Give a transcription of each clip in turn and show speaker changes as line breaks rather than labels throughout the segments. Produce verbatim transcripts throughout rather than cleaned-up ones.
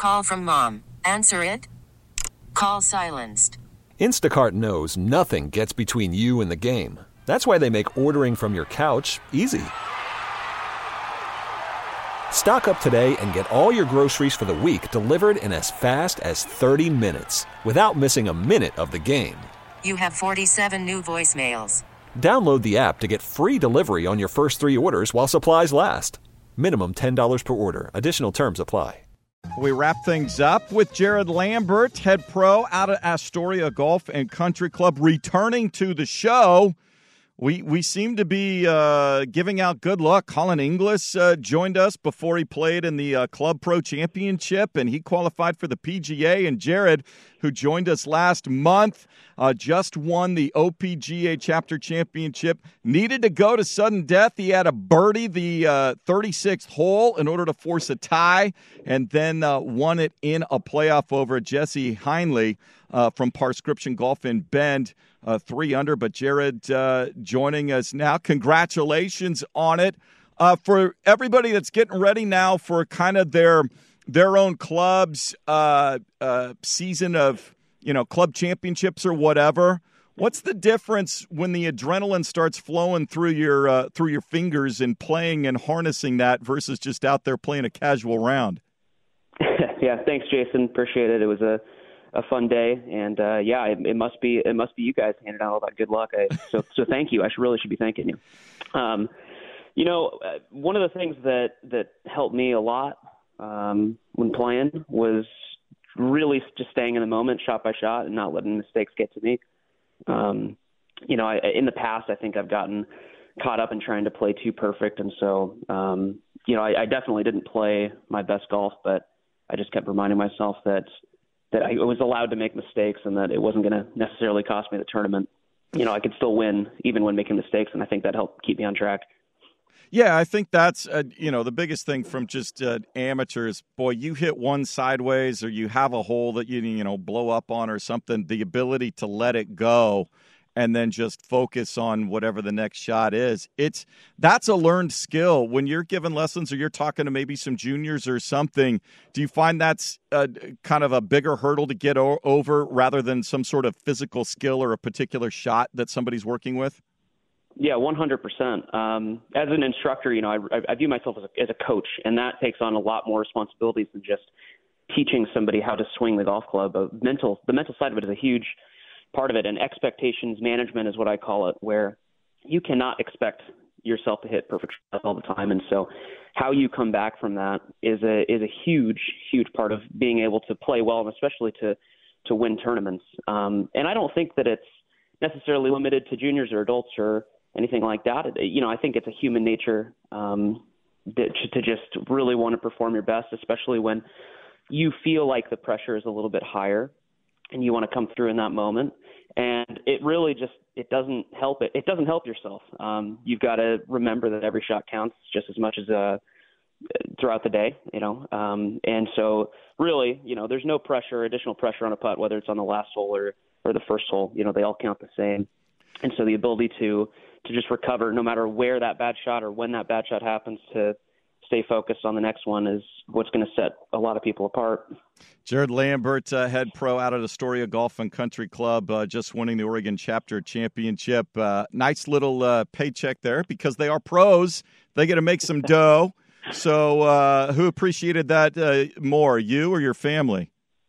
Call from mom. Answer it. Call silenced.
Instacart knows nothing gets between you and the game. That's why they make ordering from your couch easy. Stock up today and get all your groceries for the week delivered in as fast as thirty minutes without missing a minute of the game.
You have forty-seven new voicemails.
Download the app to get free delivery on your first three orders while supplies last. Minimum ten dollars per order. Additional terms apply.
We wrap things up with Jared Lambert, head pro out of Astoria Golf and Country Club, returning to the show. We we seem to be uh, giving out good luck. Colin Inglis uh, joined us before he played in the uh, Club Pro Championship, and he qualified for the P G A. And Jared, who joined us last month, uh, just won the O P G A Chapter Championship. Needed to go to sudden death. He had to birdie the uh, thirty-sixth hole in order to force a tie, and then uh, won it in a playoff over Jesse Heinley uh, from Parscription Golf in Bend. Uh, three under, but Jared uh, joining us now. Congratulations on it. Uh, for everybody that's getting ready now for kind of their their own club's uh, uh, season of, you know, club championships or whatever, what's the difference when the adrenaline starts flowing through your uh, through your fingers and playing and harnessing that versus just out there playing a casual round?
Yeah, thanks, Jason. Appreciate it. It was a a fun day, and uh, yeah, it, it must be it must be you guys handing out all that good luck. I, so so thank you. I should really should be thanking you. Um, you know, uh, one of the things that that helped me a lot um, when playing was really just staying in the moment, shot by shot, and not letting mistakes get to me. Um, you know, I, in the past, I think I've gotten caught up in trying to play too perfect, and so um, you know, I, I definitely didn't play my best golf, but I just kept reminding myself that. that I was allowed to make mistakes and that it wasn't going to necessarily cost me the tournament. You know, I could still win even when making mistakes, and I think that helped keep me on track.
Yeah, I think that's, uh, you know, the biggest thing from just uh, amateurs. Boy, you hit one sideways or you have a hole that you, you know, blow up on or something, the ability to let it go and then just focus on whatever the next shot is. It's that's a learned skill. When you're giving lessons or you're talking to maybe some juniors or something, do you find that's a, kind of a bigger hurdle to get o- over rather than some sort of physical skill or a particular shot that somebody's working with?
Yeah, one hundred percent. Um, as an instructor, you know, I, I view myself as a, as a coach, and that takes on a lot more responsibilities than just teaching somebody how to swing the golf club. But mental, the mental side of it is a huge part of it, and expectations management is what I call it, where you cannot expect yourself to hit perfect shots all the time. And so how you come back from that is a is a huge, huge part of being able to play well, and especially to, to win tournaments. Um, and I don't think that it's necessarily limited to juniors or adults or anything like that. It, you know, I think it's a human nature um, that, to just really want to perform your best, especially when you feel like the pressure is a little bit higher and you want to come through in that moment. And it really just, it doesn't help it. It doesn't help yourself. Um, you've got to remember that every shot counts just as much as uh, throughout the day, you know. Um, and so really, you know, there's no pressure, additional pressure on a putt, whether it's on the last hole or, or the first hole. You know, they all count the same. And so the ability to, to just recover no matter where that bad shot or when that bad shot happens, to stay focused on the next one is what's going to set a lot of people apart.
Jared Lambert, uh, head pro out of Astoria Golf and Country Club, uh, just winning the Oregon Chapter Championship. Uh, nice little uh, paycheck there because they are pros. They get to make some dough. So uh, who appreciated that uh, more, you or your family?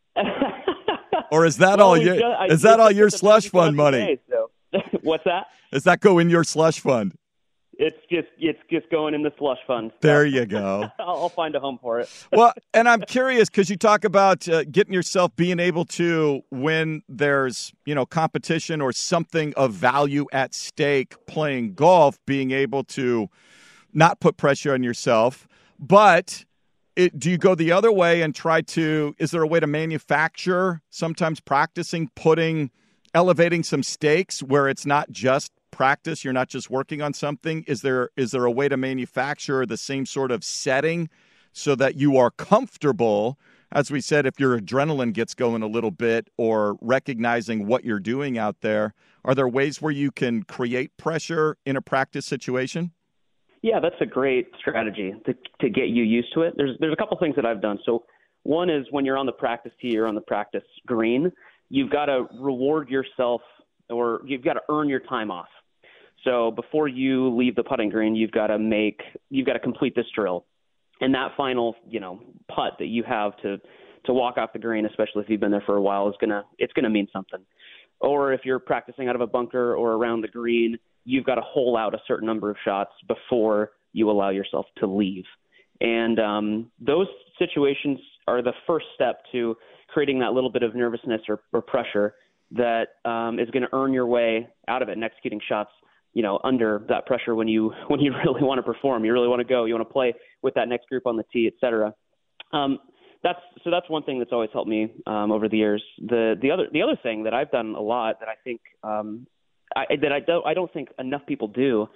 Or is that
well,
all your,
just,
is that all your slush fund money?
Day, so. What's that?
Does that go in your slush fund?
It's just it's just going in the slush fund. So.
There you go.
I'll, I'll find a home for it.
Well, and I'm curious because you talk about uh, getting yourself being able to, when there's, you know, competition or something of value at stake playing golf, being able to not put pressure on yourself. But it, do you go the other way and try to, is there a way to manufacture, sometimes practicing, putting, elevating some stakes where it's not just practice, you're not just working on something? Is there is there a way to manufacture the same sort of setting so that you are comfortable, as we said, if your adrenaline gets going a little bit or recognizing what you're doing out there? Are there ways where you can create pressure in a practice situation?
Yeah, that's a great strategy to to get you used to it. There's there's a couple things that I've done. So One is when you're on the practice tee or on the practice green, you've got to reward yourself, or you've got to earn your time off. So before you leave the putting green, you've got to make, you've got to complete this drill. And that final, you know, putt that you have to, to walk off the green, especially if you've been there for a while, is gonna, it's gonna mean something. Or if you're practicing out of a bunker or around the green, you've got to hole out a certain number of shots before you allow yourself to leave. And um, those situations are the first step to creating that little bit of nervousness or, or pressure that um, is going to earn your way out of it and executing shots, you know, under that pressure when you when you really want to perform, you really want to go, you want to play with that next group on the tee, et cetera. Um, that's so that's one thing that's always helped me um, over the years. The the other the other thing that I've done a lot that I think um, I, that I don't I don't think enough people do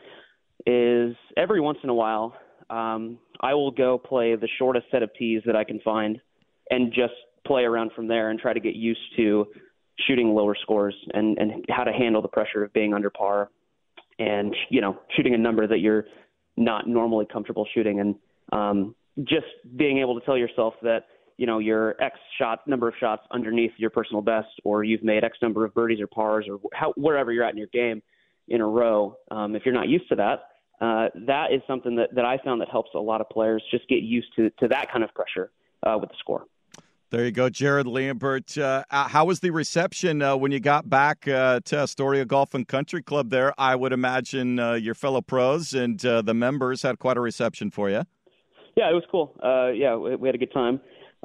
is every once in a while um, I will go play the shortest set of tees that I can find and just play around from there and try to get used to shooting lower scores and, and how to handle the pressure of being under par and, you know, shooting a number that you're not normally comfortable shooting. And um, just being able to tell yourself that, you know, your X shot, number of shots underneath your personal best, or you've made X number of birdies or pars or how, wherever you're at in your game in a row. Um, if you're not used to that, uh, that is something that, that I found that helps a lot of players just get used to, to that kind of pressure uh, with the score.
There you go, Jared Lambert. Uh, how was the reception uh, when you got back uh, to Astoria Golf and Country Club there? I would imagine uh, your fellow pros and uh, the members had quite a reception for you.
Yeah, it was cool. Uh, yeah, we, we had a good time.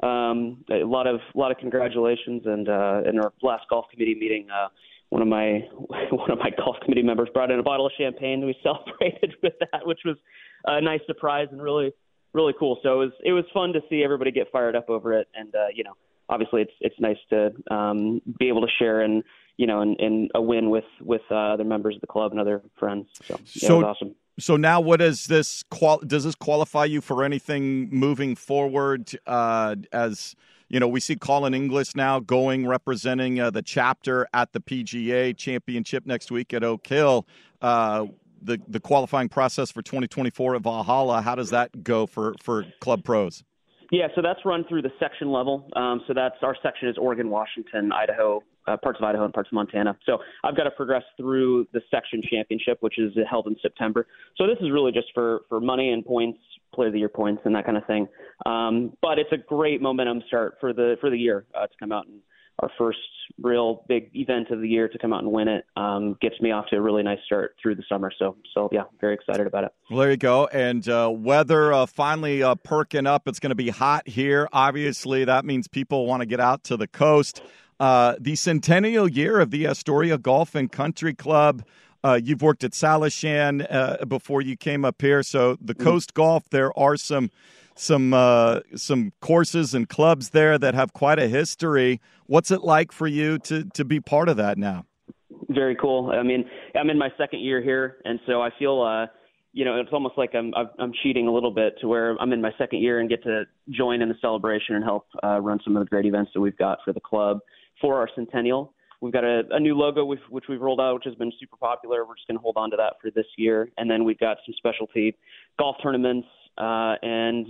Um, a lot of a lot of congratulations, and uh, in our last golf committee meeting, uh, one of my one of my golf committee members brought in a bottle of champagne. We celebrated with that, which was a nice surprise and really. really cool. So it was, it was fun to see everybody get fired up over it. And, uh, you know, obviously it's, it's nice to um, be able to share and, you know, in, in a win with, with uh, other members of the club and other friends. So, yeah,
so,
it was awesome.
So now what is this, qual- does this qualify you for anything moving forward? Uh, as, you know, we see Colin Inglis now going, representing uh, the chapter at the P G A Championship next week at Oak Hill. Uh, The, the qualifying process for twenty twenty-four at Valhalla, how does that go for, for club pros?
Yeah, so that's run through the section level. Um, so that's our section is Oregon, Washington, Idaho, uh, parts of Idaho, and parts of Montana. So I've got to progress through the section championship, which is held in September. So this is really just for, for money and points, player of the year points, and that kind of thing. Um, but it's a great momentum start for the for the year uh, to come out and our first real big event of the year to come out and win it um, gets me off to a really nice start through the summer. So, so yeah, very excited about it.
Well, there you go. And uh, weather uh, finally uh, perking up. It's going to be hot here. Obviously, that means people want to get out to the coast. Uh, the centennial year of the Astoria Golf and Country Club. Uh, you've worked at Salishan uh, before you came up here. So the Coast mm-hmm. Golf, there are some some uh, some courses and clubs there that have quite a history. What's it like for you to, to be part of that now?
Very cool. I mean, I'm in my second year here, and so I feel, uh, you know, it's almost like I'm I'm cheating a little bit to where I'm in my second year and get to join in the celebration and help uh, run some of the great events that we've got for the club for our centennial. We've got a, a new logo which, which we've rolled out, which has been super popular. We're just going to hold on to that for this year, and then we've got some specialty golf tournaments uh, and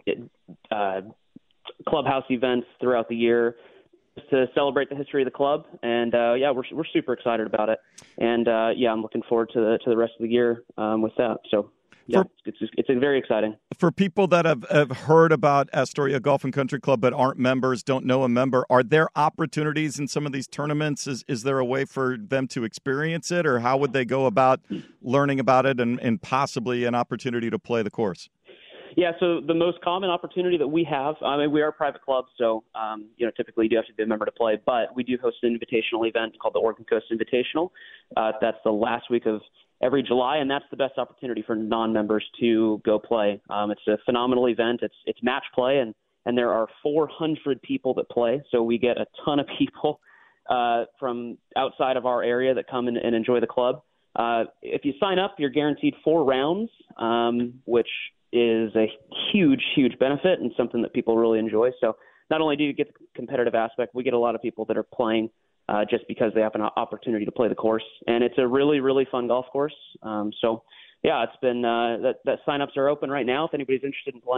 uh, clubhouse events throughout the year to celebrate the history of the club. And uh, yeah, we're we're super excited about it. And uh, yeah, I'm looking forward to the to the rest of the year um, with that. So yeah, for, it's it's, it's very exciting. For
people that have, have heard about Astoria Golf and Country Club but aren't members, don't know a member, are there opportunities in some of these tournaments? Is is there a way for them to experience it, or how would they go about learning about it and, and possibly an opportunity to play the course?
Yeah, so the most common opportunity that we have, I mean, we are a private club, so, um, you know, typically you do have to be a member to play, but we do host an invitational event called the Oregon Coast Invitational. Uh, that's the last week of every July, and that's the best opportunity for non-members to go play. Um, it's a phenomenal event. It's it's match play, and, and there are four hundred people that play, so we get a ton of people uh, from outside of our area that come and, and enjoy the club. Uh, if you sign up, you're guaranteed four rounds, um, which – is a huge, huge benefit and something that people really enjoy. So not only do you get the competitive aspect, we get a lot of people that are playing uh, just because they have an opportunity to play the course. And it's a really, really fun golf course. Um, so, yeah, it's been uh, that, that signups are open right now if anybody's interested in playing.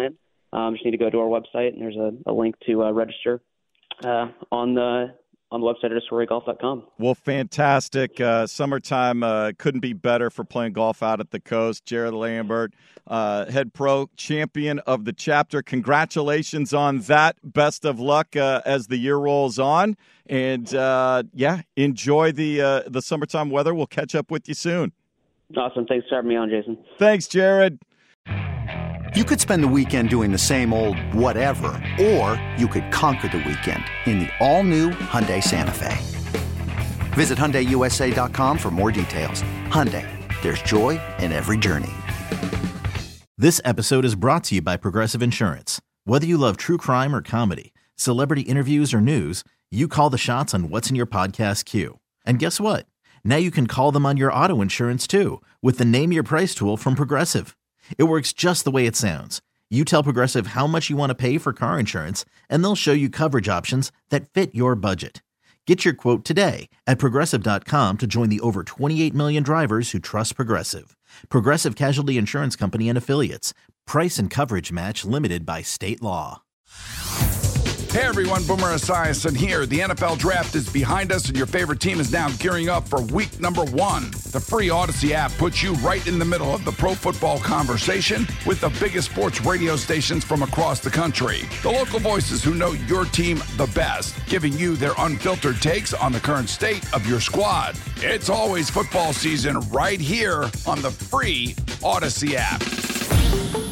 Um, just need to go to our website, and there's a, a link to uh, register uh, on the on the website at astoria golf dot com.
Well, fantastic. Uh, summertime uh, couldn't be better for playing golf out at the coast. Jared Lambert, uh, head pro champion of the chapter. Congratulations on that. Best of luck uh, as the year rolls on. And, uh, yeah, enjoy the uh, the summertime weather. We'll catch up with you soon.
Awesome. Thanks for having me on, Jason.
Thanks, Jared.
You could spend the weekend doing the same old whatever, or you could conquer the weekend in the all-new Hyundai Santa Fe. Visit Hyundai U S A dot com for more details. Hyundai, there's joy in every journey.
This episode is brought to you by Progressive Insurance. Whether you love true crime or comedy, celebrity interviews or news, you call the shots on what's in your podcast queue. And guess what? Now you can call them on your auto insurance too with the Name Your Price tool from Progressive. It works just the way it sounds. You tell Progressive how much you want to pay for car insurance, and they'll show you coverage options that fit your budget. Get your quote today at Progressive dot com to join the over twenty-eight million drivers who trust Progressive. Progressive Casualty Insurance Company and Affiliates. Price and coverage match limited by state law.
Hey everyone, Boomer Esiason here. The N F L Draft is behind us and your favorite team is now gearing up for week number one. The free Odyssey app puts you right in the middle of the pro football conversation with the biggest sports radio stations from across the country. The local voices who know your team the best, giving you their unfiltered takes on the current state of your squad. It's always football season right here on the free Odyssey app.